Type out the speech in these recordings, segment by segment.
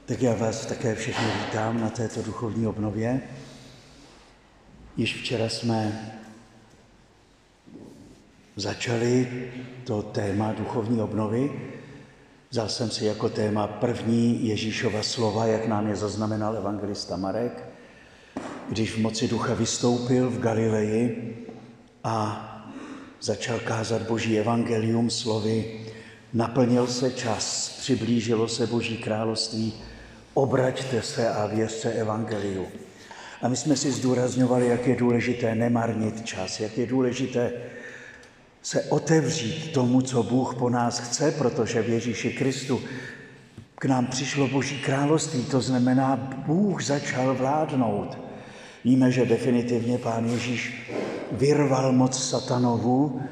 Tak já vás také všechny vítám na této duchovní obnově. Již včera jsme začali to téma duchovní obnovy. Vzal jsem si jako téma první Ježíšova slova, jak nám je zaznamenal evangelista Marek, když v moci ducha vystoupil v Galileji a začal kázat Boží evangelium slovy: naplnil se čas, přiblížilo se Boží království, obraťte se a věřte evangeliu. A my jsme si zdůrazňovali, jak je důležité nemarnit čas, jak je důležité se otevřít tomu, co Bůh po nás chce, protože v Ježíši Kristu k nám přišlo Boží království, to znamená, Bůh začal vládnout. Víme, že definitivně Pán Ježíš vyrval moc satanovu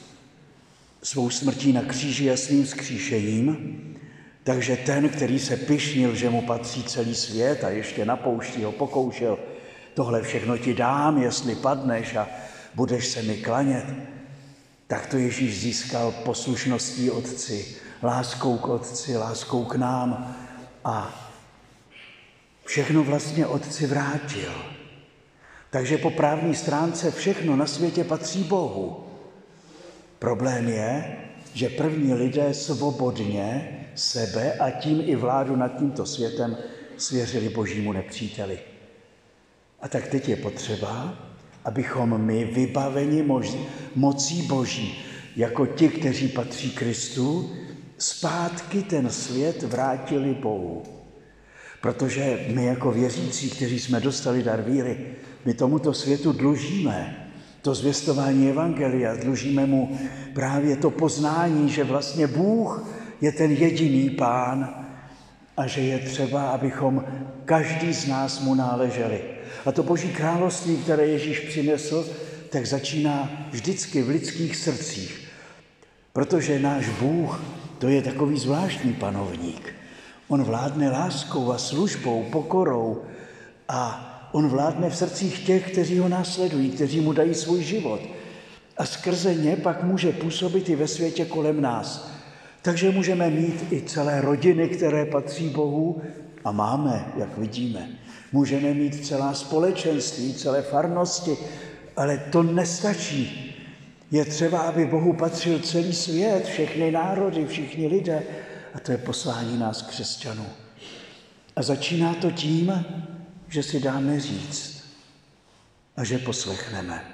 svou smrtí na kříži a svým vzkříšením, takže ten, který se pyšnil, že mu patří celý svět a ještě na poušti ho pokoušel: tohle všechno ti dám, jestli padneš a budeš se mi klanět, tak to Ježíš získal poslušností Otci, láskou k Otci, láskou k nám a všechno vlastně Otci vrátil. Takže po právní stránce všechno na světě patří Bohu. Problém je, že první lidé svobodně sebe a tím i vládu nad tímto světem svěřili Božímu nepříteli. A tak teď je potřeba, abychom my, vybaveni mocí Boží, jako ti, kteří patří Kristu, zpátky ten svět vrátili Bohu. Protože my jako věřící, kteří jsme dostali dar víry, my tomuto světu dlužíme to zvěstování evangelia, dlužíme mu právě to poznání, že vlastně Bůh je ten jediný Pán a že je třeba, abychom každý z nás mu náleželi. A to Boží království, které Ježíš přinesl, tak začíná vždycky v lidských srdcích. Protože náš Bůh, to je takový zvláštní panovník. On vládne láskou a službou, pokorou a on vládne v srdcích těch, kteří ho následují, kteří mu dají svůj život. A skrze ně pak může působit i ve světě kolem nás. Takže můžeme mít i celé rodiny, které patří Bohu, a máme, jak vidíme. Můžeme mít celá společenství, celé farnosti, ale to nestačí. Je třeba, aby Bohu patřil celý svět, všechny národy, všichni lidé. A to je poslání nás křesťanů. A začíná to tím, že si dáme říct a že poslechneme.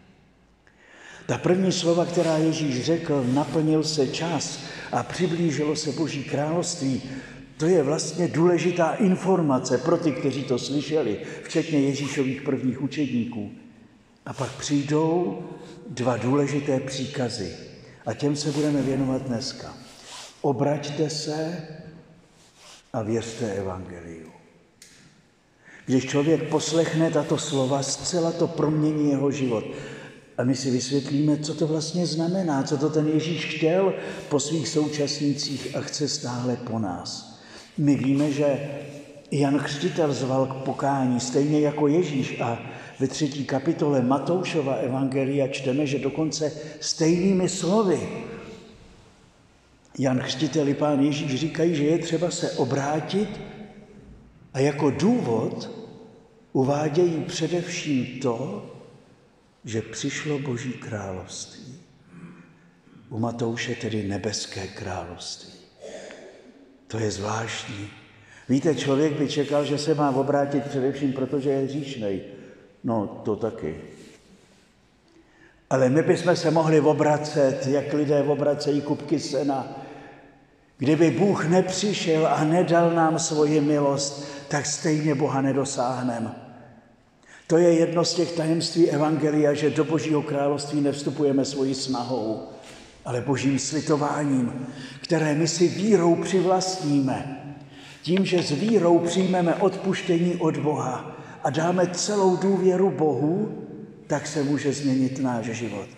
Ta první slova, která Ježíš řekl, naplnil se čas a přiblížilo se Boží království, to je vlastně důležitá informace pro ty, kteří to slyšeli, včetně Ježíšových prvních učedníků. A pak přijdou dva důležité příkazy a těm se budeme věnovat dneska. Obraťte se a věřte evangeliu. Když člověk poslechne tato slova, zcela to promění jeho život. A my si vysvětlíme, co to vlastně znamená, co to ten Ježíš chtěl po svých současnících a chce stále po nás. My víme, že Jan Křtitel zval k pokání, stejně jako Ježíš, a ve 3. kapitole Matoušova evangelia čteme, že dokonce stejnými slovy Jan Křtitel i Pán Ježíš říkají, že je třeba se obrátit a jako důvod uvádějí především to, že přišlo Boží království. U Matouše tedy nebeské království. To je zvláštní. Víte, člověk by čekal, že se má obrátit především, protože je hříšnej. No, to taky. Ale my bychom se mohli obracet, jak lidé obracejí kupky sena. Kdyby Bůh nepřišel a nedal nám svoji milost, tak stejně Boha nedosáhneme. To je jedno z těch tajemství evangelia, že do Božího království nevstupujeme svojí snahou, ale Božím slitováním, které my si vírou přivlastníme. Tím, že s vírou přijmeme odpuštění od Boha a dáme celou důvěru Bohu, tak se může změnit náš život.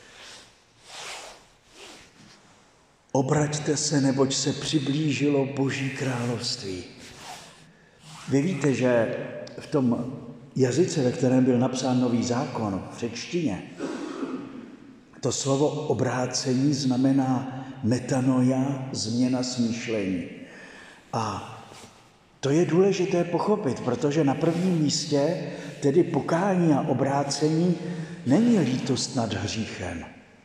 Obraťte se, neboť se přiblížilo Boží království. Vy víte, že v tom jazyce, ve kterém byl napsán Nový zákon, v řečtině, to slovo obrácení znamená metanoia, změna smýšlení. A To je důležité pochopit, protože na prvním místě, tedy pokání a obrácení, není lítost nad hříchem,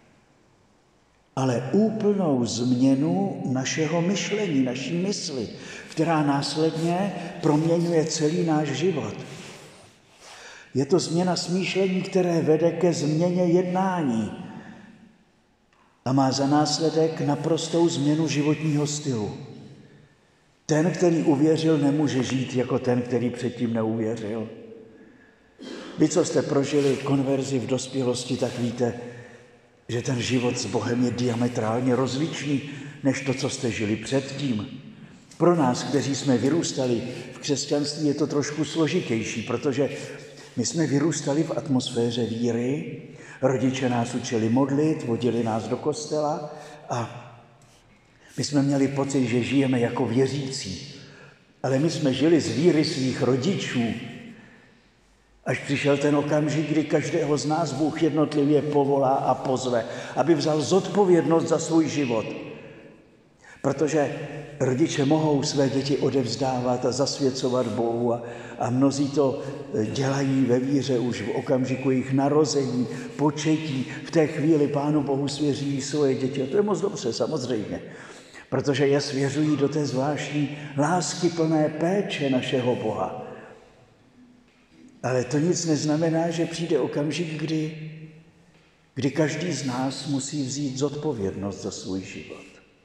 ale úplnou změnu našeho myšlení, naší mysli, která následně proměňuje celý náš život. Je to změna smýšlení, které vede ke změně jednání a má za následek naprostou změnu životního stylu. Ten, který uvěřil, nemůže žít jako ten, který předtím neuvěřil. Vy, co jste prožili konverzi v dospělosti, tak víte, že ten život s Bohem je diametrálně rozličný než to, co jste žili předtím. Pro nás, kteří jsme vyrůstali v křesťanství, je to trošku složitější, protože my jsme vyrůstali v atmosféře víry, rodiče nás učili modlit, vodili nás do kostela a my jsme měli pocit, že žijeme jako věřící. Ale my jsme žili z víry svých rodičů, až přišel ten okamžik, kdy každého z nás Bůh jednotlivě povolá a pozve, aby vzal zodpovědnost za svůj život. Protože rodiče mohou své děti odevzdávat a zasvěcovat Bohu a mnozí to dělají ve víře už v okamžiku jejich narození, početí. V té chvíli Pánu Bohu svěří svoje děti. A to je moc dobře, samozřejmě. Protože je svěřují do té zvláštní láskyplné péče našeho Boha. Ale to nic neznamená, že přijde okamžik, kdy každý z nás musí vzít zodpovědnost za svůj život.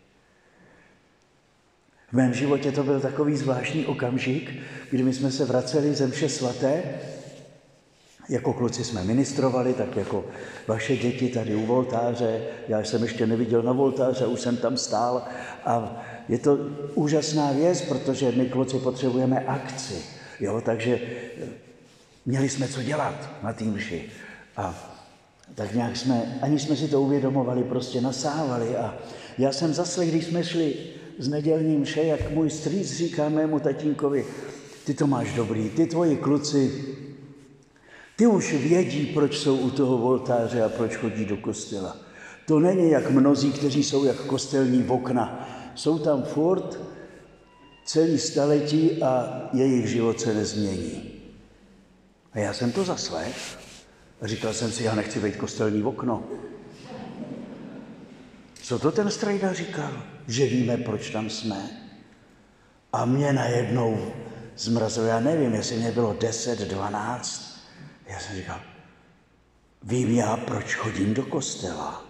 V mém životě to byl takový zvláštní okamžik, kdy my jsme se vraceli ze mše svaté. Jako kluci jsme ministrovali, tak jako vaše děti tady u oltáře. Já jsem ještě neviděl na oltáře, už jsem tam stál. A je to úžasná věc, protože my kluci potřebujeme akci. Jo? Takže měli jsme co dělat na té mši. A tak nějak aniž jsme si to uvědomovali, prostě nasávali. A já jsem zase, když jsme šli z nedělní mše, jak můj strýc říká mému tatínkovi, ty to máš dobrý, ty tvoji kluci, ty už vědí, proč jsou u toho oltáře a proč chodí do kostela. To není jak mnozí, kteří jsou jak kostelní okna. Jsou tam furt celý staletí a jejich život se nezmění. A já jsem to zaslechl a říkal jsem si, já nechci být kostelní okno. Co to ten strejda říkal? Že víme, proč tam jsme. A mě najednou zmrazilo, já nevím, jestli mě bylo 10, 12. Já jsem říkal, vím já, proč chodím do kostela.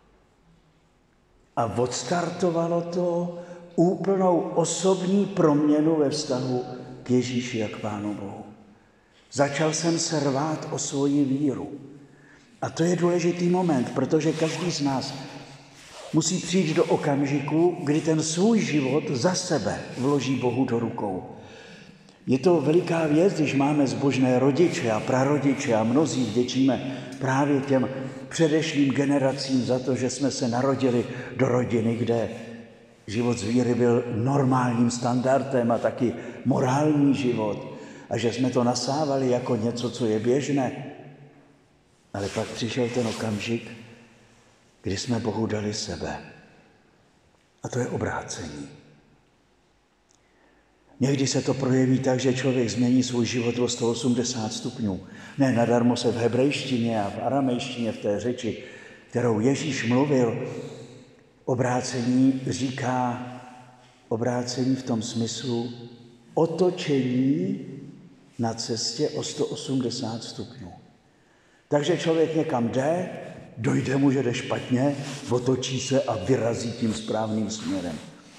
A odstartovalo to úplnou osobní proměnu ve vztahu k Ježíši a k Pánu Bohu. Začal jsem se rvát o svoji víru. A to je důležitý moment, protože každý z nás musí přijít do okamžiku, kdy ten svůj život za sebe vloží Bohu do rukou. Je to veliká věc, když máme zbožné rodiče a prarodiče a mnozí vděčíme právě těm předešlým generacím za to, že jsme se narodili do rodiny, kde život z víry byl normálním standardem a taky morální život a že jsme to nasávali jako něco, co je běžné. Ale pak přišel ten okamžik, kdy jsme Bohu dali sebe. A to je obrácení. Někdy se to projeví tak, že člověk změní svůj život o 180 stupňů. Ne nadarmo se v hebrejštině a v aramejštině, v té řeči, kterou Ježíš mluvil, obrácení říká obrácení v tom smyslu otočení na cestě o 180 stupňů. Takže člověk někam jde, dojde mu, že jde špatně, otočí se a vyrazí tím správným směrem.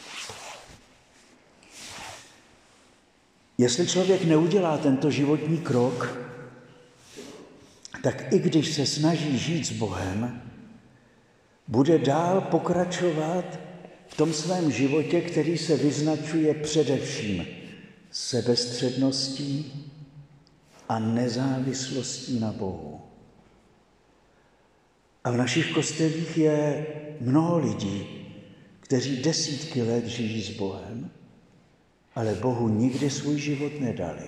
Jestli člověk neudělá tento životní krok, tak i když se snaží žít s Bohem, bude dál pokračovat v tom svém životě, který se vyznačuje především sebestředností a nezávislostí na Bohu. A v našich kostelích je mnoho lidí, kteří desítky let žijí s Bohem, ale Bohu nikdy svůj život nedali.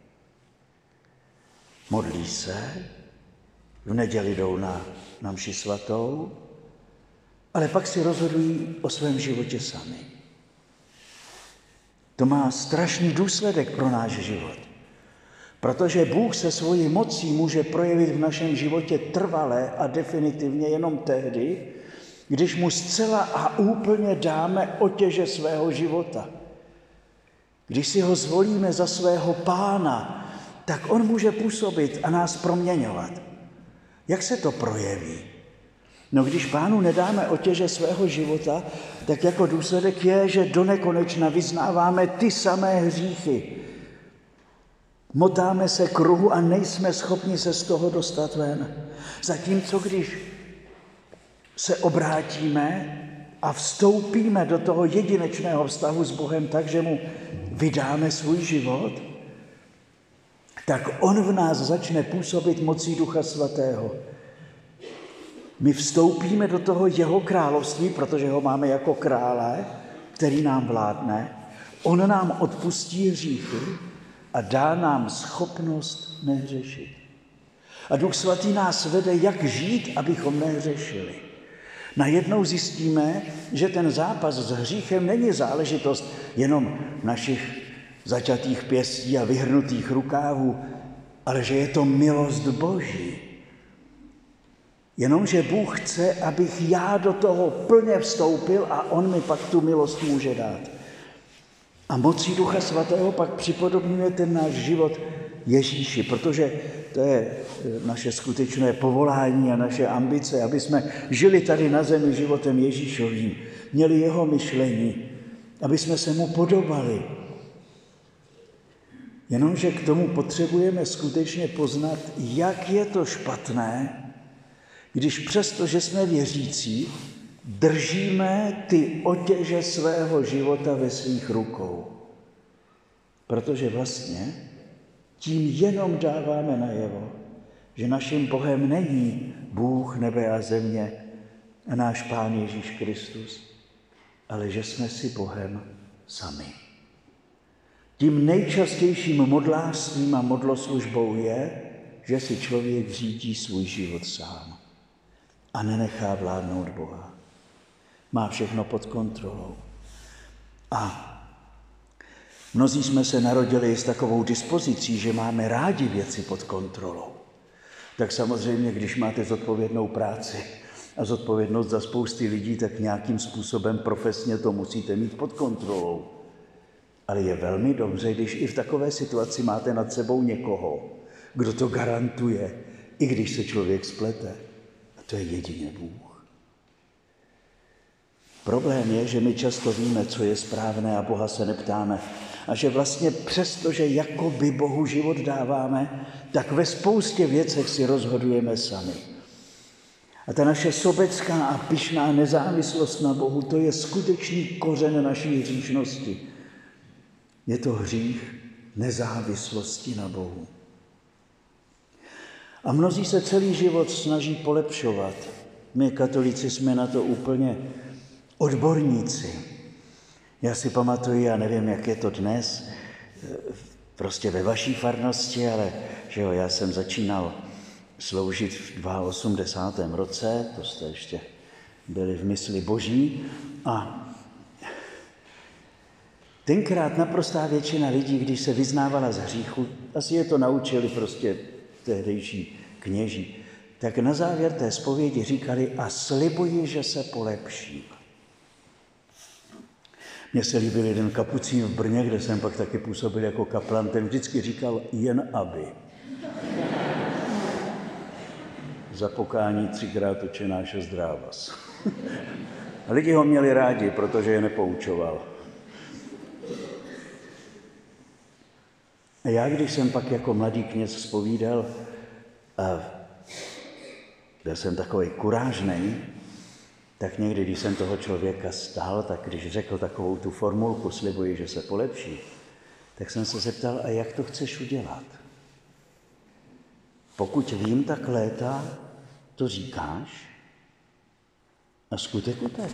Modlí se, v neděli jdou na mši svatou, ale pak si rozhodují o svém životě sami. to má strašný důsledek pro náš život. Protože Bůh se svojí mocí může projevit v našem životě trvale a definitivně jenom tehdy, když mu zcela a úplně dáme otěže svého života. Když si ho zvolíme za svého pána, tak on může působit a nás proměňovat. Jak se to projeví? No, když pánu nedáme otěže svého života, tak jako důsledek je, že do nekonečna vyznáváme ty samé hříchy. Motáme se kruhu a nejsme schopni se z toho dostat ven. Zatímco když se obrátíme a vstoupíme do toho jedinečného vztahu s Bohem tak, že mu vydáme svůj život, tak on v nás začne působit mocí Ducha Svatého. My vstoupíme do toho jeho království, protože ho máme jako krále, který nám vládne. On nám odpustí hříchy a dá nám schopnost nehřešit. A Duch Svatý nás vede, jak žít, abychom nehřešili. Najednou zjistíme, že ten zápas s hříchem není záležitost jenom našich zaťatých pěstí a vyhrnutých rukávů, ale že je to milost Boží. Jenomže Bůh chce, abych já do toho plně vstoupil a on mi pak tu milost může dát. A mocí Ducha Svatého pak připodobňuje ten náš život Ježíši, protože to je naše skutečné povolání a naše ambice, aby jsme žili tady na zemi životem Ježíšovým, měli jeho myšlení, aby jsme se mu podobali. Jenomže k tomu potřebujeme skutečně poznat, jak je to špatné, když přesto, že jsme věřící, držíme ty otěže svého života ve svých rukou. Protože vlastně tím jenom dáváme najevo, že naším Bohem není Bůh nebe a země a náš Pán Ježíš Kristus, ale že jsme si Bohem sami. Tím nejčastějším modlářstvím a modloslužbou je, že si člověk řídí svůj život sám a nenechá vládnout Boha. Má všechno pod kontrolou. A mnozí jsme se narodili s takovou dispozicí, že máme rádi věci pod kontrolou. Tak samozřejmě, když máte zodpovědnou práci a zodpovědnost za spousty lidí, tak nějakým způsobem profesně to musíte mít pod kontrolou. Ale je velmi dobře, když i v takové situaci máte nad sebou někoho, kdo to garantuje, i když se člověk splete. A to je jedině Bůh. Problém je, že my často víme, co je správné a Boha se neptáme. A že vlastně přesto, že jakoby Bohu život dáváme, tak ve spoustě věcech si rozhodujeme sami. A ta naše sobecká a pyšná nezávislost na Bohu, to je skutečný kořen naší hříšnosti. Je to hřích nezávislosti na Bohu. A mnozí se celý život snaží polepšovat. My katolíci jsme na to úplně odborníci. Já si pamatuju, já nevím, jak je to dnes, prostě ve vaší farnosti, ale že jo, já jsem začínal sloužit v 82. roce, to jste ještě byli v mysli Boží, a tenkrát naprostá většina lidí, když se vyznávala z hříchu, asi je to naučili prostě tehdejší kněží, tak na závěr té zpovědi říkali a slibuji, že se polepší. Mně se líbil jeden kapucín v Brně, kde jsem pak taky působil jako kaplan, ten vždycky říkal jen aby. Za pokání 3krát Otčenáš 6 drávas. A lidi ho měli rádi, protože je nepoučoval. A já, když jsem pak jako mladý kněz zpovídal, a byl jsem takový kurážnej, tak někdy, když jsem toho člověka stál, tak když řekl takovou tu formulku, slibuji, že se polepší, tak jsem se zeptal, a jak to chceš udělat? Pokud vím, tak léta to říkáš a skutek utek.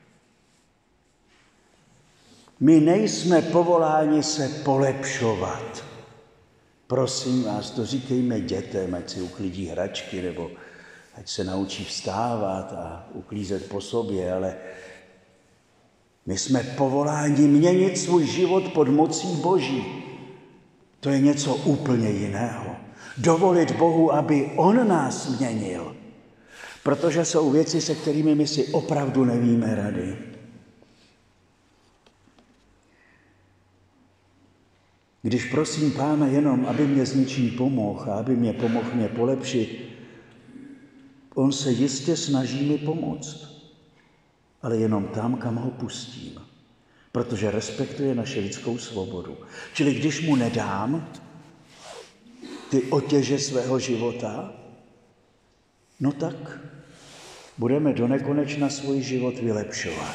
My nejsme povoláni se polepšovat. Prosím vás, to říkejme dětem, ať si uklidí hračky, nebo ať se naučí vstávat a uklízet po sobě, ale My jsme povoláni měnit svůj život pod mocí Boží. To je něco úplně jiného. Dovolit Bohu, aby on nás měnil. Protože jsou věci, se kterými my si opravdu nevíme rady. Když prosím Pána jenom, aby mě s něčím pomohl a aby mě pomohl mě polepšit, on se jistě snaží mi pomoct, ale jenom tam, kam ho pustím, protože respektuje naši lidskou svobodu. Čili když mu nedám ty otěže svého života, no tak budeme donekonečna svůj život vylepšovat.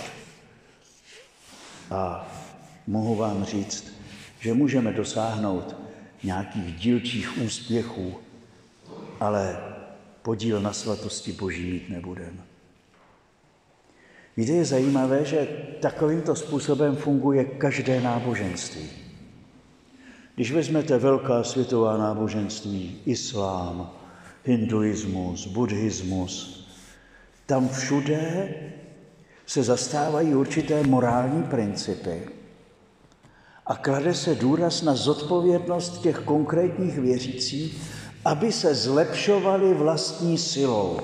A mohu vám říct, že můžeme dosáhnout nějakých dílčích úspěchů, ale podíl na svatosti Boží mít nebudeme. Víte, je zajímavé, že takovýmto způsobem funguje každé náboženství. Když vezmete velká světová náboženství, islám, hinduismus, buddhismus, tam všude se zastávají určité morální principy a klade se důraz na zodpovědnost těch konkrétních věřících, aby se zlepšovali vlastní silou.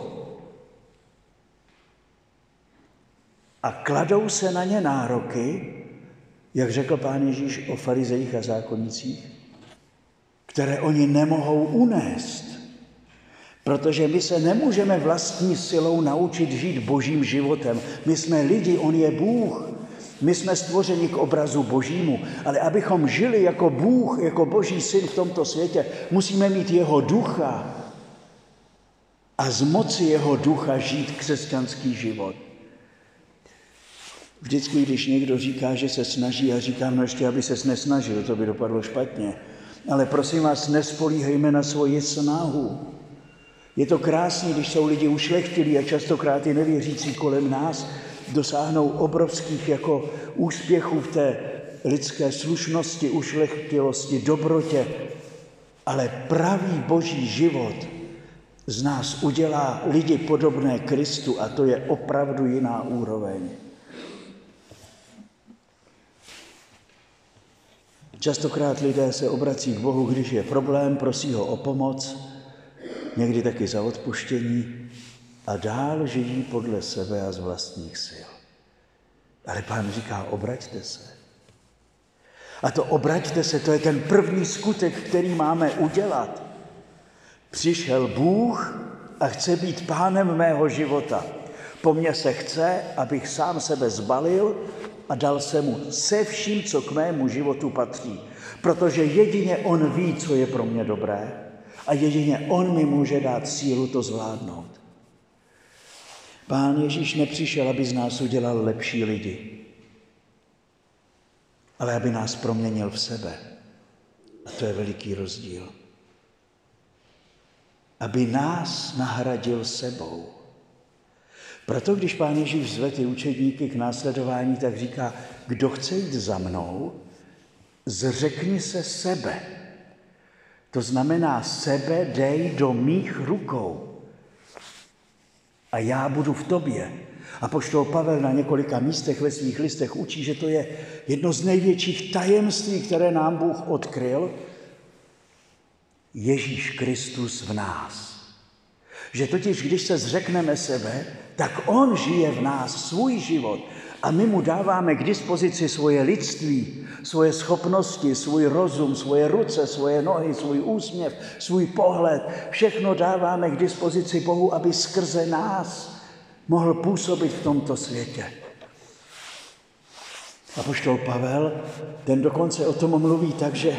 A kladou se na ně nároky, jak řekl Pán Ježíš o farizejích a zákonnicích, které oni nemohou unést. Protože my se nemůžeme vlastní silou naučit žít Božím životem. My jsme lidi, on je Bůh. My jsme stvořeni k obrazu Božímu, ale abychom žili jako Bůh, jako Boží syn v tomto světě, musíme mít jeho ducha a z moci jeho ducha žít křesťanský život. Vždycky, když někdo říká, že se snaží, a říkám, no ještě, aby ses nesnažil, to by dopadlo špatně. Ale prosím vás, nespolíhejme na svoji snahu. Je to krásné, když jsou lidi ušlechtilí a častokrát i nevěřící kolem nás dosáhnou obrovských jako úspěchů v té lidské slušnosti, ušlechtilosti, dobrotě. Ale pravý Boží život z nás udělá lidi podobné Kristu a to je opravdu jiná úroveň. Častokrát lidé se obrací k Bohu, když je problém, prosí ho o pomoc, někdy taky za odpuštění a dál žijí podle sebe a z vlastních sil. Ale Pán říká, obraťte se. A to obraťte se, to je ten první skutek, který máme udělat. Přišel Bůh a chce být pánem mého života. Po mně se chce, abych sám sebe zbalil a dal se mu se vším, co k mému životu patří. Protože jedině on ví, co je pro mě dobré a jedině on mi může dát sílu to zvládnout. Pán Ježíš nepřišel, aby z nás udělal lepší lidi, ale aby nás proměnil v sebe. A to je veliký rozdíl. Aby nás nahradil sebou. Proto, když Pán Ježíš zve ty učedníky k následování, tak říká, kdo chce jít za mnou, zřekni se sebe. To znamená, sebe dej do mých rukou. A já budu v tobě. Apoštol Pavel na několika místech ve svých listech učí, že to je jedno z největších tajemství, které nám Bůh odkryl. Ježíš Kristus v nás. Že totiž, když se zřekneme sebe, tak on žije v nás svůj život a my mu dáváme k dispozici svoje lidství, svoje schopnosti, svůj rozum, svoje ruce, svoje nohy, svůj úsměv, svůj pohled. Všechno dáváme k dispozici Bohu, aby skrze nás mohl působit v tomto světě. Apoštol Pavel, ten dokonce o tom mluví tak, že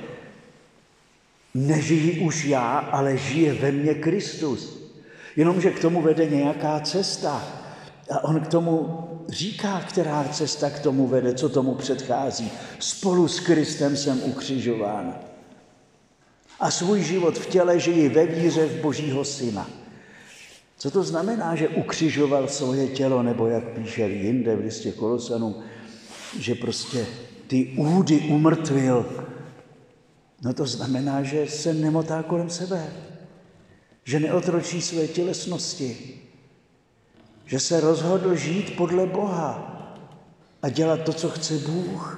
nežijí už já, ale žije ve mně Kristus. Jenomže k tomu vede nějaká cesta. A on k tomu říká, která cesta k tomu vede, co tomu předchází. Spolu s Kristem jsem ukřižován. A svůj život v těle žiji ve víře v Božího Syna. Co to znamená, že ukřižoval svoje tělo, nebo jak píše jinde v listě Kolosanům, že prostě ty údy umrtvil. No to znamená, že se nemotá kolem sebe, že neotročí své tělesnosti, že se rozhodl žít podle Boha a dělat to, co chce Bůh.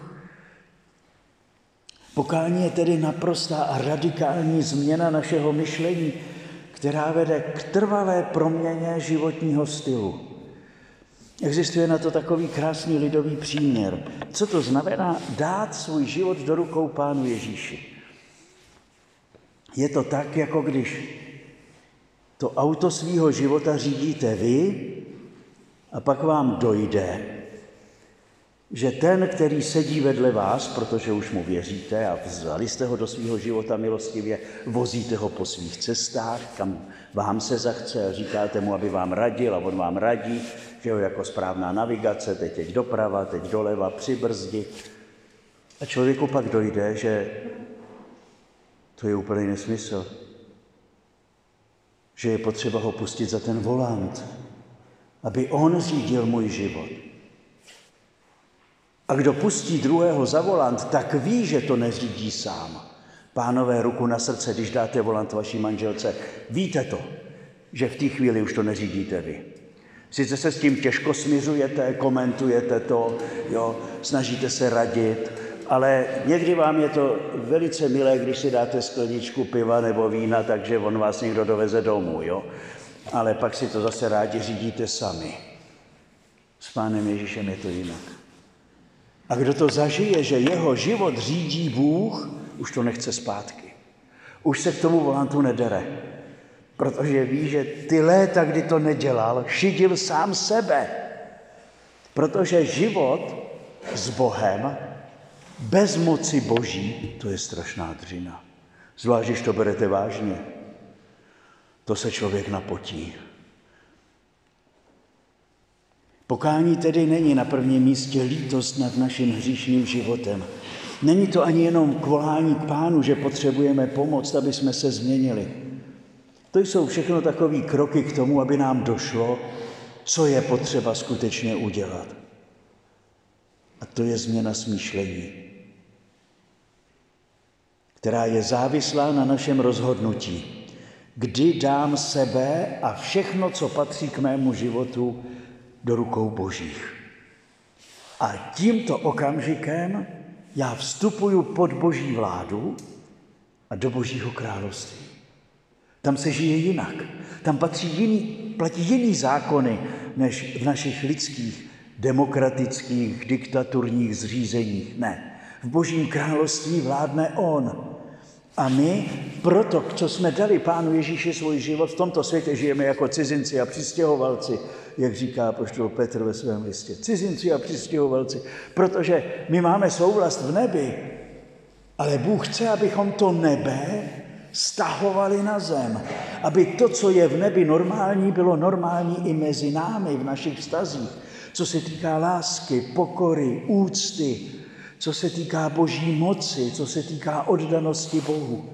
Pokání je tedy naprostá a radikální změna našeho myšlení, která vede k trvalé proměně životního stylu. Existuje na to takový krásný lidový příměr. Co to znamená dát svůj život do rukou Pánu Ježíši? Je to tak, jako když to auto svýho života řídíte vy a pak vám dojde, že ten, který sedí vedle vás, protože už mu věříte a vzali jste ho do svého života milostivě, vozíte ho po svých cestách, kam vám se zachce a říkáte mu, aby vám radil a on vám radí, že jo, jako správná navigace, teď doprava, teď doleva, přibrzdi. A člověku pak dojde, že to je úplný nesmysl, že je potřeba ho pustit za ten volant, aby on řídil můj život. A kdo pustí druhého za volant, tak ví, že to neřídí sám. Pánové, ruku na srdce, když dáte volant vaší manželce, víte to, že v té chvíli už to neřídíte vy. Sice se s tím těžko smiřujete, komentujete to, jo, snažíte se radit, ale někdy vám je to velice milé, když si dáte skleničku piva nebo vína, takže on vás někdo doveze domů, jo. Ale pak si to zase rádi řídíte sami. S Pánem Ježíšem je to jinak. A kdo to zažije, že jeho život řídí Bůh, už to nechce zpátky. Už se k tomu volantu nedere, protože ví, že ty léta, kdy to nedělal, šidil sám sebe. Protože život s Bohem bez moci Boží, to je strašná dřina. Zvlášť, když to berete vážně. To se člověk napotí. Pokání tedy není na prvním místě lítost nad naším hříšným životem. Není to ani jenom k volání k Pánu, že potřebujeme pomoc, aby jsme se změnili. To jsou všechno takové kroky k tomu, aby nám došlo, co je potřeba skutečně udělat. A to je změna smýšlení, která je závislá na našem rozhodnutí. Kdy dám sebe a všechno, co patří k mému životu, do rukou Božích. A tímto okamžikem já vstupuju pod Boží vládu a do Božího království. Tam se žije jinak. Tam platí jiný zákony, než v našich lidských, demokratických, diktaturních zřízeních. Ne. V Božím království vládne On. A my proto, co jsme dali Pánu Ježíši svůj život, v tomto světě žijeme jako cizinci a přistěhovalci, jak říká apoštol Petr ve svém listě. Cizinci a přistěhovalci, protože my máme svou vlast v nebi, ale Bůh chce, abychom to nebe stahovali na zem. Aby to, co je v nebi normální, bylo normální i mezi námi v našich vztazích. Co se týká lásky, pokory, úcty, co se týká Boží moci, co se týká oddanosti Bohu.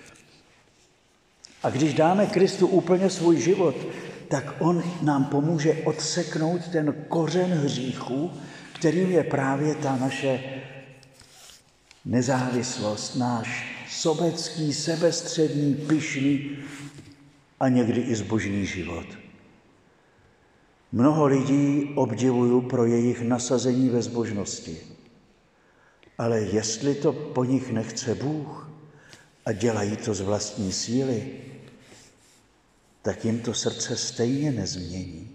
A když dáme Kristu úplně svůj život, tak on nám pomůže odseknout ten kořen hříchu, kterým je právě ta naše nezávislost, náš sobecký, sebestřední, pyšný a někdy i zbožný život. Mnoho lidí obdivuju pro jejich nasazení ve zbožnosti. Ale jestli to po nich nechce Bůh a dělají to z vlastní síly, tak jim to srdce stejně nezmění.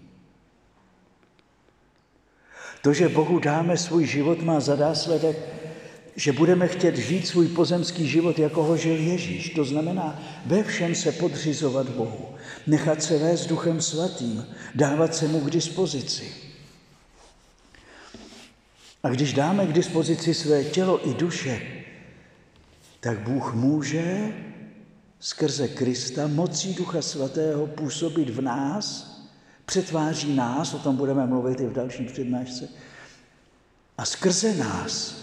To, že Bohu dáme svůj život, má za následek, že budeme chtět žít svůj pozemský život, jako ho žil Ježíš. To znamená ve všem se podřizovat Bohu, nechat se vést Duchem Svatým, dávat se mu k dispozici. A když dáme k dispozici své tělo i duše, tak Bůh může skrze Krista mocí Ducha Svatého působit v nás, přetváří nás, o tom budeme mluvit i v další přednášce, a skrze nás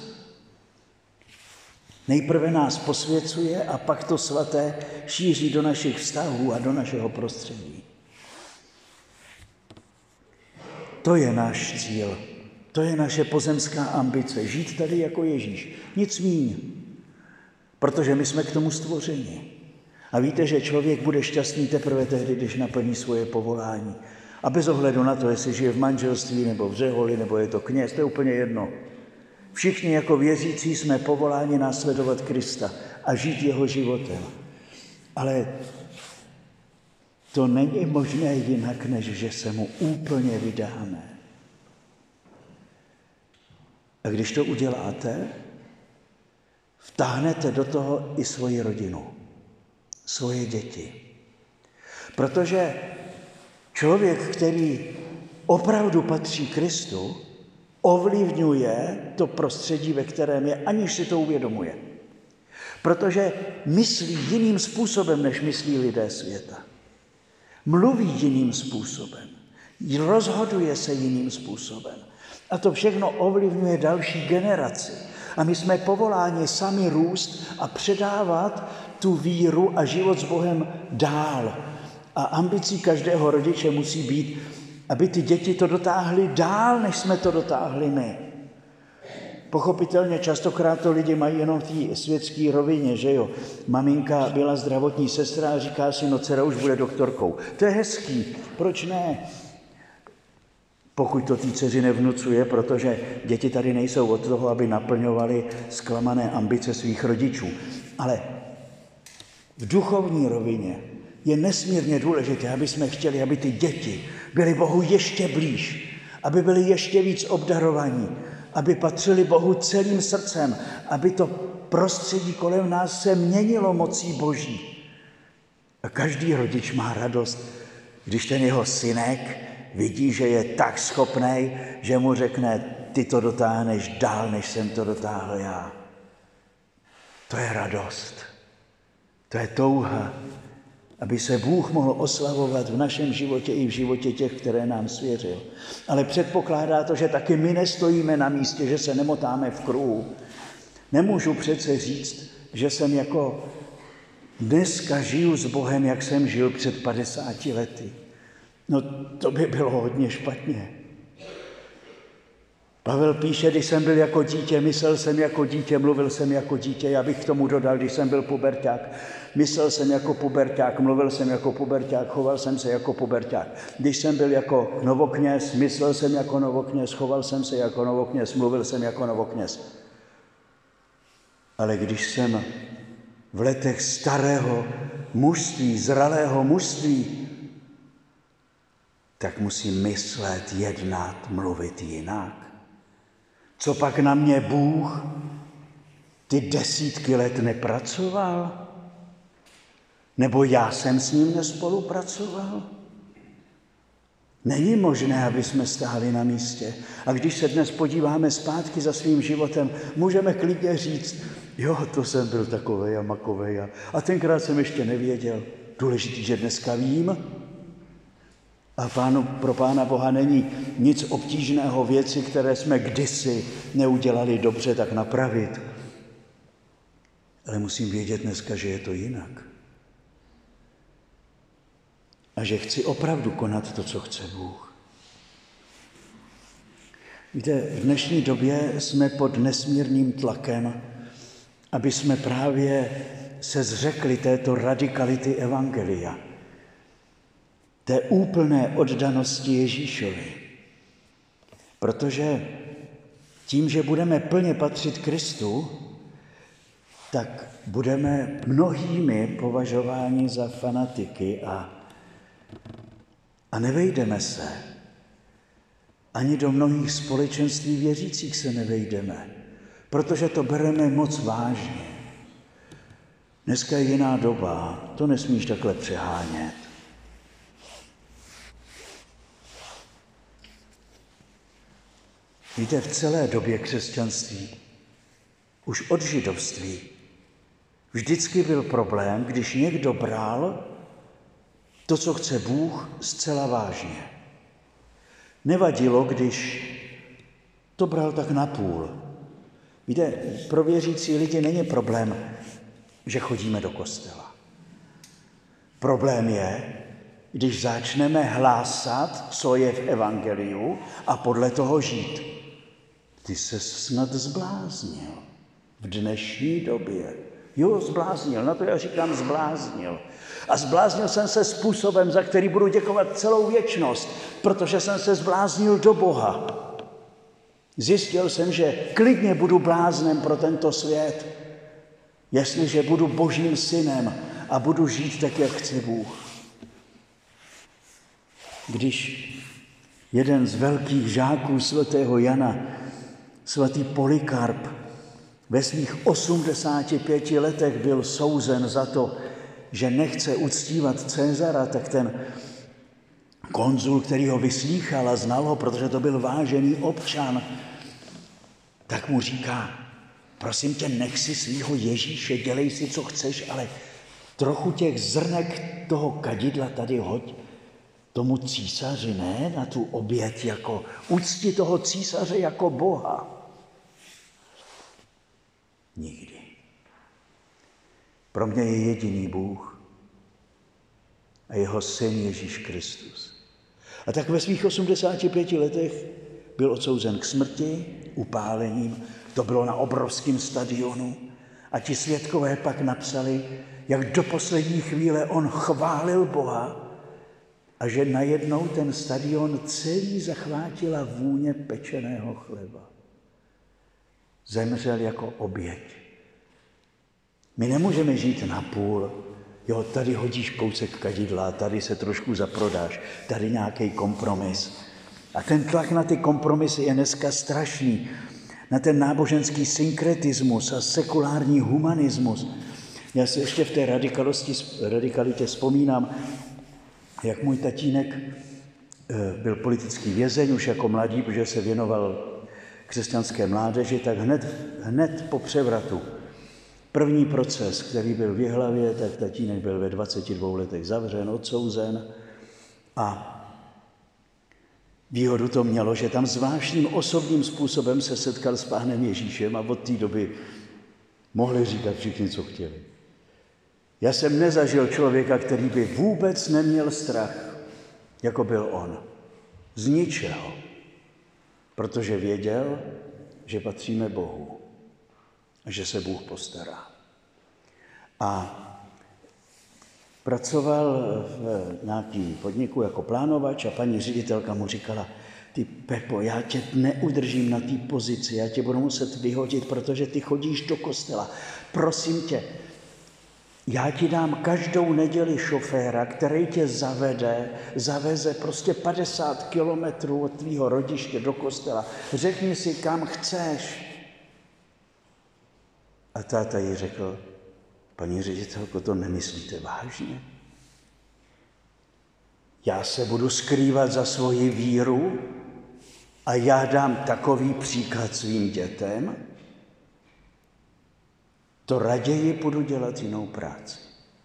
nejprve nás posvěcuje a pak to svaté šíří do našich vztahů a do našeho prostředí. To je náš cíl. To je naše pozemská ambice, žít tady jako Ježíš. Nic míň, protože my jsme k tomu stvořeni. A víte, že člověk bude šťastný teprve tehdy, když naplní svoje povolání. A bez ohledu na to, jestli žije v manželství, nebo v řeholi, nebo je to kněz, to je úplně jedno. Všichni jako věřící jsme povoláni následovat Krista a žít jeho životem. Ale to není možné jinak, než že se mu úplně vydáme. A když to uděláte, vtáhnete do toho i svoji rodinu, svoje děti. Protože člověk, který opravdu patří Kristu, ovlivňuje to prostředí, ve kterém je, aniž si to uvědomuje. Protože myslí jiným způsobem, než myslí lidé světa. Mluví jiným způsobem. Rozhoduje se jiným způsobem. A to všechno ovlivňuje další generaci. A my jsme povoláni sami růst a předávat tu víru a život s Bohem dál. A ambicí každého rodiče musí být, aby ty děti to dotáhly dál, než jsme to dotáhli my. Pochopitelně častokrát to lidi mají jenom v té světské rovině, že jo. Maminka byla zdravotní sestra a říká si, no dcera už bude doktorkou. To je hezký, proč ne? Pokud to té dceři nevnucuje, protože děti tady nejsou od toho, aby naplňovaly zklamané ambice svých rodičů. Ale v duchovní rovině je nesmírně důležité, aby jsme chtěli, aby ty děti byly Bohu ještě blíž, aby byly ještě víc obdarovaní, aby patřili Bohu celým srdcem, aby to prostředí kolem nás se měnilo mocí Boží. A každý rodič má radost, když ten jeho synek vidí, že je tak schopnej, že mu řekne, ty to dotáhneš dál, než jsem to dotáhl já. To je radost. To je touha, aby se Bůh mohl oslavovat v našem životě i v životě těch, které nám svěřil. Ale předpokládá to, že taky my nestojíme na místě, že se nemotáme v kruhu. Nemůžu přece říct, že jsem jako dneska žiju s Bohem, jak jsem žil před 50 lety. No to by bylo hodně špatně. Pavel píše, když jsem byl jako dítě, myslel jsem jako dítě, mluvil jsem jako dítě. Já bych k tomu dodal, když jsem byl puberťák, myslel jsem jako puberťák, mluvil jsem jako puberťák, choval jsem se jako puberťák. Když jsem byl jako novokněz, myslel jsem jako novokněz, choval jsem se jako novokněz, mluvil jsem jako novokněz. Ale když jsem v letech starého mužství, zralého mužství, tak musím myslet, jednat, mluvit jinak. Co pak na mě Bůh ty desítky let nepracoval? Nebo já jsem s ním nespolupracoval? Není možné, aby jsme stáli na místě. A když se dnes podíváme zpátky za svým životem, můžeme klidně říct, jo, to jsem byl takovej a makovej a tenkrát jsem ještě nevěděl. Důležitý, že dneska vím. A pro Pána Boha není nic obtížného, věci, které jsme kdysi neudělali dobře, tak napravit. Ale musím vědět dneska, že je to jinak. A že chci opravdu konat to, co chce Bůh. Víte, v dnešní době jsme pod nesmírným tlakem, aby jsme právě se zřekli této radikality evangelia, té úplné oddanosti Ježíšovi. Protože tím, že budeme plně patřit Kristu, tak budeme mnohými považováni za fanatiky a nevejdeme se. Ani do mnohých společenství věřících se nevejdeme, protože to bereme moc vážně. Dneska je jiná doba, to nesmíš takhle přehánět. Víte, v celé době křesťanství, už od židovství, vždycky byl problém, když někdo bral to, co chce Bůh, zcela vážně. Nevadilo, když to bral tak napůl. Víte, pro věřící lidi není problém, že chodíme do kostela. Problém je, když začneme hlásat, co je v evangeliu a podle toho žít. Ty se snad zbláznil v dnešní době. Jo, zbláznil, na to já říkám zbláznil. A zbláznil jsem se způsobem, za který budu děkovat celou věčnost, protože jsem se zbláznil do Boha. Zjistil jsem, že klidně budu bláznem pro tento svět, jestliže budu Božím synem a budu žít tak, jak chce Bůh. Když jeden z velkých žáků svatého Jana, svatý Polykarp, ve svých 85 letech byl souzen za to, že nechce uctívat Cezara, tak ten konzul, který ho vyslýchal a znal ho, protože to byl vážený občan, tak mu říká, prosím tě, nech si svýho Ježíše, dělej si, co chceš, ale trochu těch zrnek toho kadidla tady hoď tomu císaři, ne na tu oběť, jako ucti toho císaře jako Boha. Nikdy. Pro mě je jediný Bůh a jeho syn Ježíš Kristus. A tak ve svých 85 letech byl odsouzen k smrti, upálením. To bylo na obrovském stadionu. A ti svědkové pak napsali, jak do poslední chvíle on chválil Boha a že najednou ten stadion celý zachvátila vůně pečeného chleba. Zemřel jako oběť. My nemůžeme žít napůl. Jo, tady hodíš kousek kadidla, tady se trošku zaprodáš, tady nějaký kompromis. A ten tlak na ty kompromisy je dneska strašný. Na ten náboženský synkretismus a sekulární humanismus. Já si ještě v té radikalitě vzpomínám, jak můj tatínek byl politický vězeň už jako mladý, protože se věnoval křesťanské mládeži, tak hned po převratu. První proces, který byl v Jihlavě, tak tatínek byl ve 22 letech zavřen, odsouzen a výhodu to mělo, že tam zvláštním osobním způsobem se setkal s Pánem Ježíšem a od té doby mohli říkat všichni, co chtěli. Já jsem nezažil člověka, který by vůbec neměl strach, jako byl on. Z ničeho. Protože věděl, že patříme Bohu a že se Bůh postará. A pracoval v nějakém podniku jako plánovač a paní ředitelka mu říkala, ty Pepo, já tě neudržím na té pozici, já tě budu muset vyhodit, protože ty chodíš do kostela. Prosím tě, já ti dám každou neděli šoféra, který tě zaveze prostě 50 kilometrů od tvýho rodiště do kostela. Řekni si, kam chceš. A táta jí řekl, paní ředitelko, to nemyslíte vážně? Já se budu skrývat za svoji víru a já dám takový příklad svým dětem? To raději budu dělat jinou práci.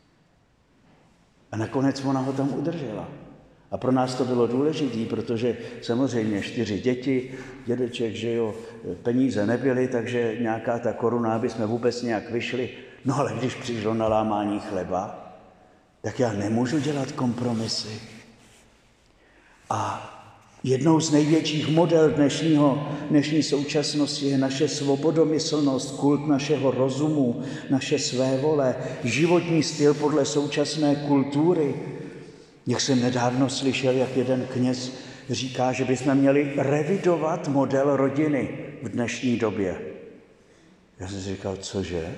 A nakonec ona ho tam udržela. A pro nás to bylo důležité, protože samozřejmě 4 děti, dědeček, že jo, peníze nebyly, takže nějaká ta koruna, aby jsme vůbec nějak vyšli. No ale když přišlo na lámání chleba, tak já nemůžu dělat kompromisy. A jednou z největších model dnešní současnosti je naše svobodomyslnost, kult našeho rozumu, naše svévole, životní styl podle současné kultury. Jak jsem nedávno slyšel, jak jeden kněz říká, že bychom měli revidovat model rodiny v dnešní době. Já jsem si říkal, cože?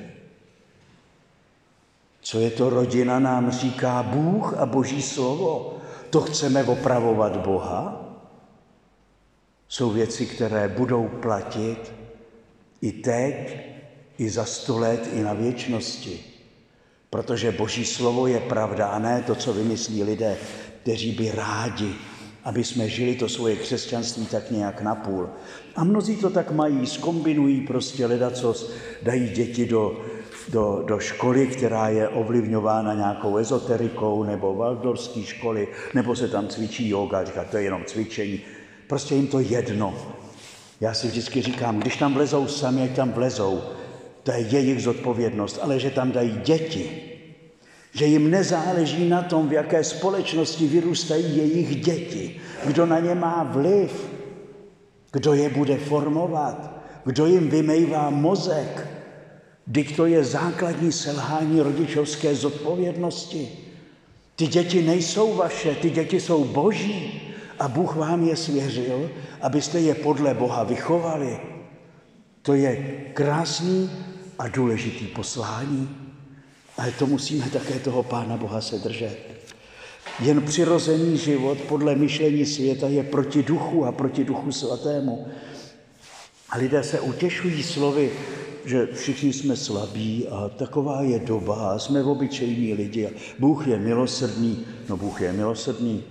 Co je to rodina, nám říká Bůh a Boží slovo. To chceme opravovat Boha? Jsou věci, které budou platit i teď, i za 100 let, i na věčnosti. Protože Boží slovo je pravda a ne to, co vymyslí lidé, kteří by rádi, aby jsme žili to svoje křesťanství tak nějak napůl. A mnozí to tak mají, zkombinují prostě ledacos, dají děti do školy, která je ovlivňována nějakou ezoterikou, nebo waldorfské školy, nebo se tam cvičí yoga, říká, to je jenom cvičení. Prostě jim to jedno. Já si vždycky říkám, když tam vlezou sami, ať tam vlezou, to je jejich zodpovědnost, ale že tam dají děti, že jim nezáleží na tom, v jaké společnosti vyrůstají jejich děti, kdo na ně má vliv, kdo je bude formovat, kdo jim vymejvá mozek, Vždyť to je základní selhání rodičovské zodpovědnosti. Ty děti nejsou vaše, ty děti jsou Boží a Bůh vám je svěřil, abyste je podle Boha vychovali. To je krásný a důležitý poslání, ale to musíme také toho Pána Boha se držet. Jen přirozený život podle myšlení světa je proti duchu a proti duchu svatému. A lidé se utěšují slovy, že všichni jsme slabí a taková je doba a jsme obyčejní lidi a Bůh je milosrdný. No Bůh je milosrdný.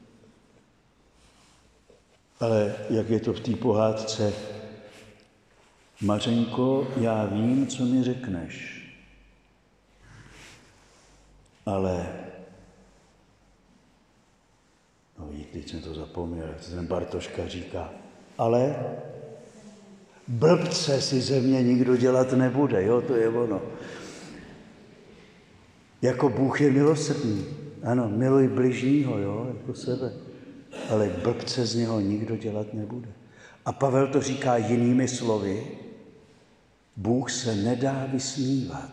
Ale jak je to v té pohádce? Mařenko, já vím, co mi řekneš. Ale no teď jsem to zapomněl, ten Bartoška říká, ale blbce si ze mě nikdo dělat nebude, jo, to je ono. Jako Bůh je milosrdný, ano, miluj bližního, jo, jako sebe, ale blbce z něho nikdo dělat nebude. A Pavel to říká jinými slovy, Bůh se nedá vysmívat.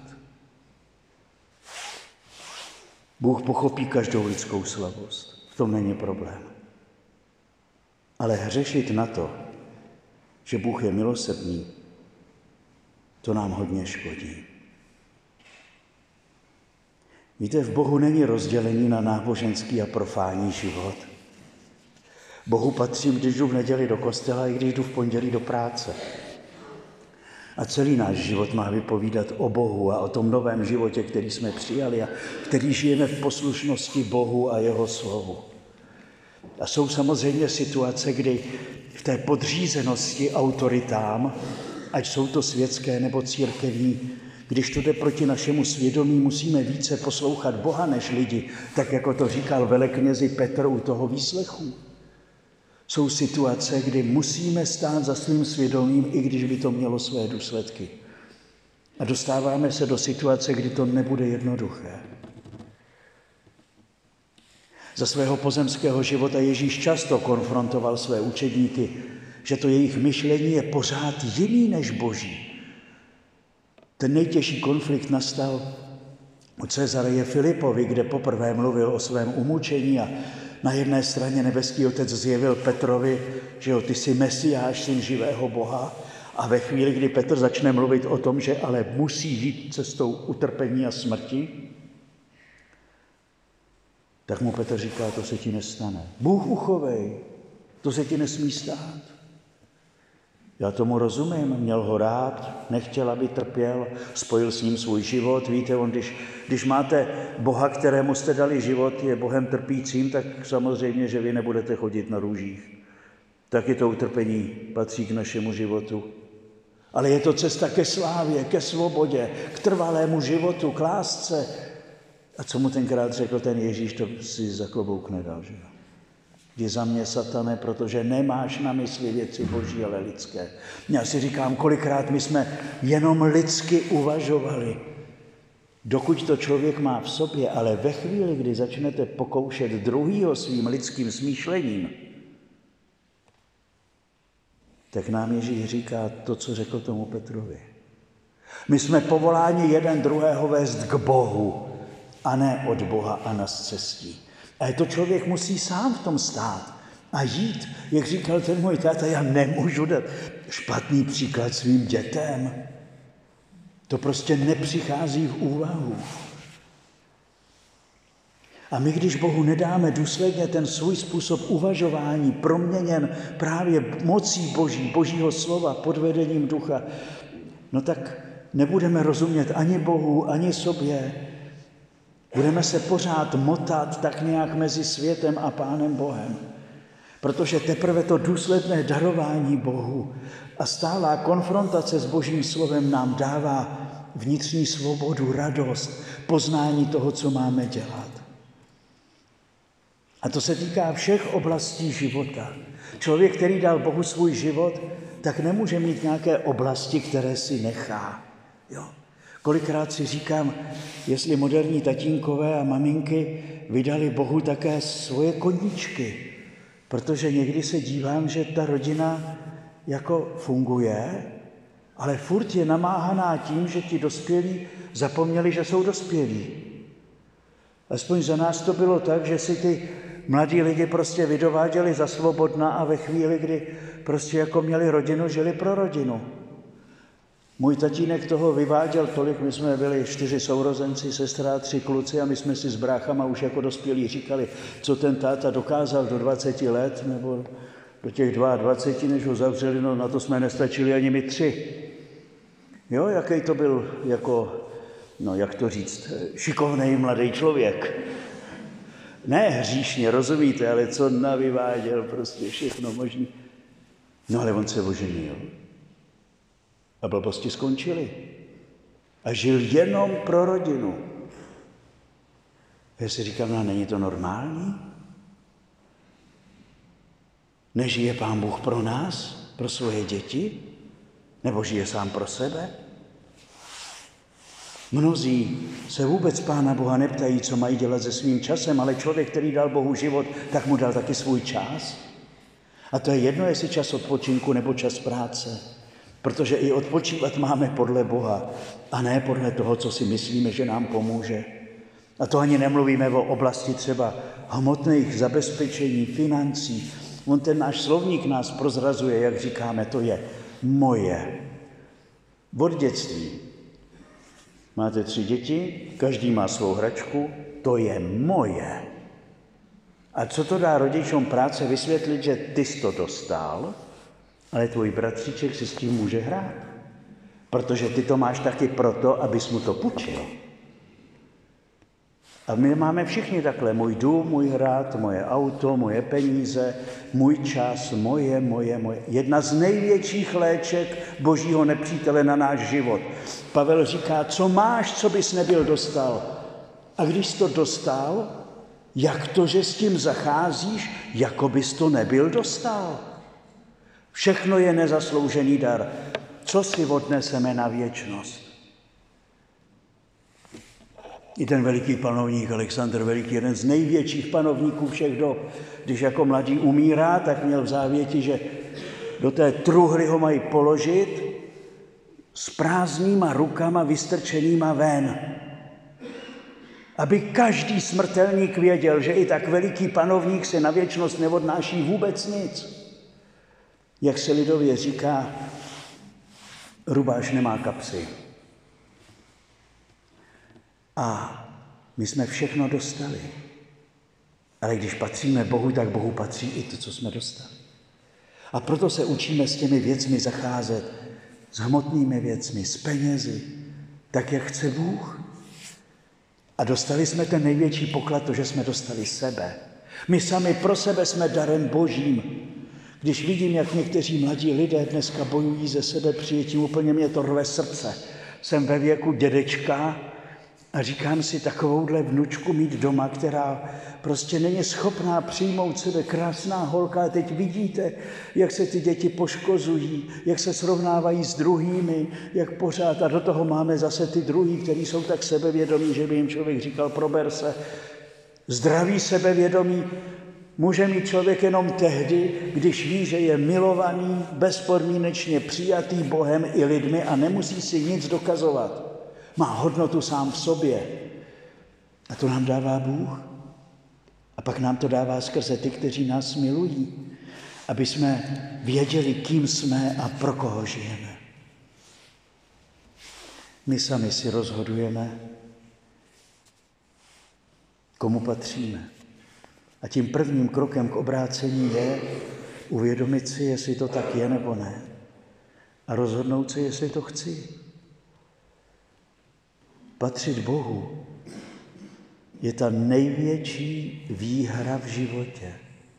Bůh pochopí každou lidskou slabost, v tom není problém. Ale hřešit na to, že Bůh je milosrdný, to nám hodně škodí. Víte, v Bohu není rozdělení na náboženský a profánní život. Bohu patřím, když jdu v neděli do kostela, i když jdu v pondělí do práce. A celý náš život má vypovídat o Bohu a o tom novém životě, který jsme přijali a který žijeme v poslušnosti Bohu a jeho slovu. A jsou samozřejmě situace, kdy v té podřízenosti autoritám, ať jsou to světské nebo církevní, když to jde proti našemu svědomí, musíme více poslouchat Boha než lidi, tak jako to říkal veleknězi Petr u toho výslechu. Jsou situace, kdy musíme stát za svým svědomím, i když by to mělo své důsledky. A dostáváme se do situace, kdy to nebude jednoduché. Za svého pozemského života Ježíš často konfrontoval své učedníky, že to jejich myšlení je pořád jiný než Boží. Ten nejtěžší konflikt nastal u Cezareje Filipovi, kde poprvé mluvil o svém umučení a na jedné straně nebeský otec zjevil Petrovi, že jo, ty jsi Mesiáš, syn živého Boha, a ve chvíli, kdy Petr začne mluvit o tom, že ale musí jít cestou utrpení a smrti, tak mu Petr říká, to se ti nestane. Bůh uchovej, to se ti nesmí stát. Já tomu rozumím, měl ho rád, nechtěl, aby trpěl, spojil s ním svůj život. Víte, když máte Boha, kterému jste dali život, je Bohem trpícím, tak samozřejmě, že vy nebudete chodit na růžích. Taky to utrpení patří k našemu životu. Ale je to cesta ke slávě, ke svobodě, k trvalému životu, k lásce. A co mu tenkrát řekl ten Ježíš, to si za klobouk nedal, že jo? Jdi za mě, satane, protože nemáš na mysli věci Boží, ale lidské. Já si říkám, kolikrát my jsme jenom lidsky uvažovali. Dokud to člověk má v sobě, ale ve chvíli, kdy začnete pokoušet druhýho svým lidským smýšlením, tak nám Ježíš říká to, co řekl tomu Petrovi. My jsme povoláni jeden druhého vést k Bohu, a ne od Boha a na cestí. A to člověk musí sám v tom stát a jít. Jak říkal ten můj táta, já nemůžu dát špatný příklad svým dětem. To prostě nepřichází v úvahu. A my, když Bohu nedáme důsledně ten svůj způsob uvažování, proměněn právě mocí Boží, Božího slova, pod vedením ducha, no tak nebudeme rozumět ani Bohu, ani sobě. Budeme se pořád motat tak nějak mezi světem a Pánem Bohem. Protože teprve to důsledné darování Bohu a stálá konfrontace s Božím slovem nám dává vnitřní svobodu, radost, poznání toho, co máme dělat. A to se týká všech oblastí života. Člověk, který dal Bohu svůj život, tak nemůže mít nějaké oblasti, které si nechá. Jo? Kolikrát si říkám, jestli moderní tatínkové a maminky vydali Bohu také svoje koníčky, protože někdy se dívám, že ta rodina jako funguje, ale furt je namáhaná tím, že ti dospělí zapomněli, že jsou dospělí. Aspoň za nás to bylo tak, že si ty mladí lidi prostě vydováděli za svobodna a ve chvíli, kdy prostě jako měli rodinu, žili pro rodinu. Můj tatínek toho vyváděl tolik, my jsme byli 4 sourozenci, sestra a 3 kluci a my jsme si s bráchama už jako dospělí říkali, co ten táta dokázal do 20 let nebo do těch 22, než ho zavřeli, no na to jsme nestačili ani my 3. Jo, jaký to byl jako, no jak to říct, šikovnej mladý člověk. Ne hříšně, rozumíte, ale co navyváděl, prostě všechno možný. No ale on se oženil. A blbosti skončily. A žil jenom pro rodinu. Já si říkám, no není to normální? Nežije Pán Bůh pro nás, pro svoje děti? Nebo žije sám pro sebe? Mnozí se vůbec Pána Boha neptají, co mají dělat se svým časem, ale člověk, který dal Bohu život, tak mu dal taky svůj čas. A to je jedno, jestli čas odpočinku nebo čas práce. Protože i odpočívat máme podle Boha a ne podle toho, co si myslíme, že nám pomůže. A to ani nemluvíme o oblasti třeba hmotných zabezpečení, financí. On ten náš slovník nás prozrazuje, jak říkáme, to je moje. Od dětství. Máte 3 děti, každý má svou hračku, to je moje. A co to dá rodičům práce vysvětlit, že ty jsi to dostal, ale tvůj bratříček si s tím může hrát. Protože ty to máš taky proto, abys mu to půjčil. A my máme všichni takhle. Můj dům, můj hrad, moje auto, moje peníze, můj čas, moje. Jedna z největších léček božího nepřítele na náš život. Pavel říká, co máš, co bys nebyl dostal. A když jsi to dostal, jak to, že s tím zacházíš, jako bys to nebyl dostal. Všechno je nezasloužený dar. Co si odneseme na věčnost? I ten veliký panovník Alexandr Veliký, jeden z největších panovníků všech dob, když jako mladý umírá, tak měl v závěti, že do té truhly ho mají položit s prázdnýma rukama vystrčenýma ven. Aby každý smrtelník věděl, že i tak veliký panovník se na věčnost neodnáší vůbec nic. Jak se lidově říká, rubáš nemá kapsy. A my jsme všechno dostali. Ale když patříme Bohu, tak Bohu patří i to, co jsme dostali. A proto se učíme s těmi věcmi zacházet, s hmotnými věcmi, s penězi, tak, jak chce Bůh. A dostali jsme ten největší poklad, to, že jsme dostali sebe. My sami pro sebe jsme darem Božím. Když vidím, jak někteří mladí lidé dneska bojují ze sebe přijetím, úplně mě to rve srdce. Jsem ve věku dědečka a říkám si, takovouhle vnučku mít doma, která prostě není schopná přijmout sebe, krásná holka. A teď vidíte, jak se ty děti poškozují, jak se srovnávají s druhými, jak pořád. A do toho máme zase ty druhý, kteří jsou tak sebevědomí, že by jim člověk říkal, prober se. Zdravý sebevědomí může mít člověk jenom tehdy, když ví, že je milovaný, bezpodmínečně přijatý Bohem i lidmi a nemusí si nic dokazovat. Má hodnotu sám v sobě. A to nám dává Bůh. A pak nám to dává skrze ty, kteří nás milují, aby jsme věděli, kým jsme a pro koho žijeme. My sami si rozhodujeme, komu patříme. A tím prvním krokem k obrácení je uvědomit si, jestli to tak je nebo ne. A rozhodnout si, jestli to chci. Patřit Bohu je ta největší výhra v životě.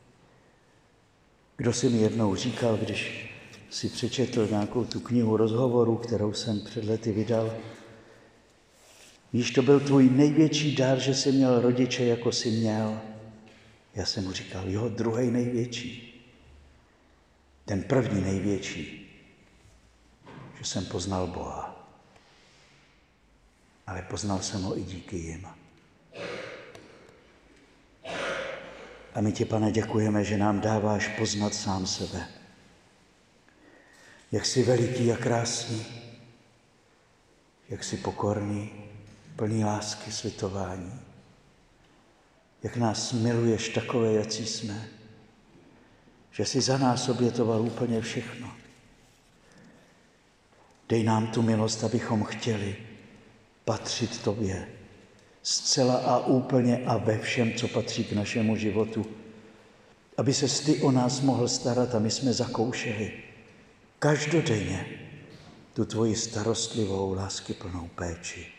Kdo si mi jednou říkal, když si přečetl nějakou tu knihu rozhovorů, kterou jsem před lety vydal, víš, to byl tvůj největší dar, že jsi měl rodiče, jako jsi měl. Já jsem mu říkal, jo, druhý největší. Ten první největší, že jsem poznal Boha. Ale poznal jsem ho i díky jim. A my ti, Pane, děkujeme, že nám dáváš poznat sám sebe. Jak jsi veliký a krásný, jak jsi pokorný, plný lásky, slitování, jak nás miluješ takové, jací jsme, že jsi za nás obětoval úplně všechno. Dej nám tu milost, abychom chtěli patřit tobě zcela a úplně a ve všem, co patří k našemu životu, aby ses ty o nás mohl starat a my jsme zakoušeli každodenně tu tvoji starostlivou, láskyplnou péči.